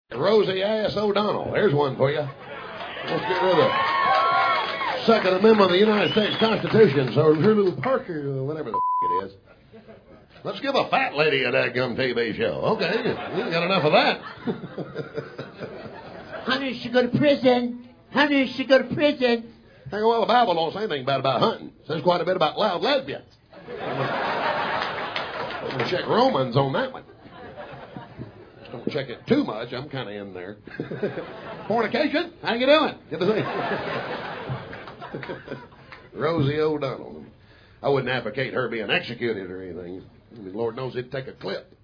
Rosie Ass O'Donnell. There's one for you. Let's get rid of the Second Amendment of the United States Constitution. So her little Parker, whatever the it is. Let's give a fat lady a dadgum TV show. Okay, we ain't got enough of that. Honey should go to prison. Honey should go to prison. Well, the Bible don't say anything bad about hunting. It says quite a bit about loud lesbians. I'm going to check Romans on that one. Don't check it too much. I'm kind of in there. Fornication? How you doing? Good to see you. Rosie O'Donnell. I wouldn't advocate her being executed or anything. I mean, Lord knows it'd take a clip.